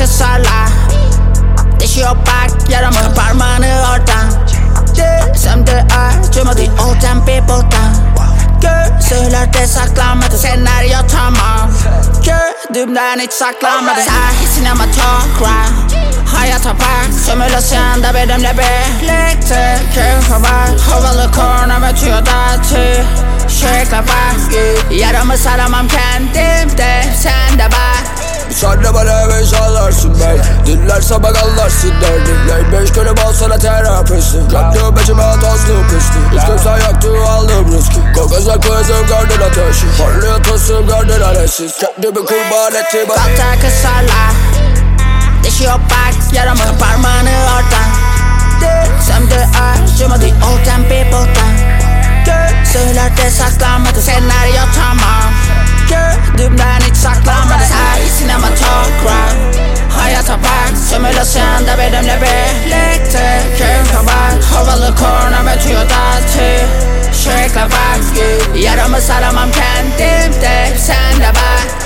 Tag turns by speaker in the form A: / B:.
A: kısarlar. Deşiyor bak yaramı parmağını oradan. Desem de acımadı old time people'dan. Gözlerde saklanmadı senaryo tamam. Gördüğümden hiç saklanmadı. Sahi sinematograf. Hayata bak simülasyon da benimle birlikte. Keyfe bak havalı korna ve tüyodatı. Şekle bak yaramı saramam kendimde. Sen de bak.
B: Sen de bana eve salarsın ben. Dinlerse bak anlarsın derdim. 5 kelime alsana terapisti. Yaktığım içime tozlu pisti. Hiç kimse yaktı aldım riski. Kokazla koyazım gördün ateşi. Parlıyor tosum gördün alesiz. Kendimi kurban ettim.
A: Kalta kısarlar. Deşiyor bak yaramı parmağını oradan. Desem de acımadı old time people'dan. Gözlerde saklanmadı senaryo tamam. Gördüğümden hiç saklanmadı. Sahi sinematograf. Hayata bak simülasyon da benimle birlikte. Keyfe bak havalı korna ve tüyodatı. Şekle bak yaramı saramam kendimde. Sen de bak.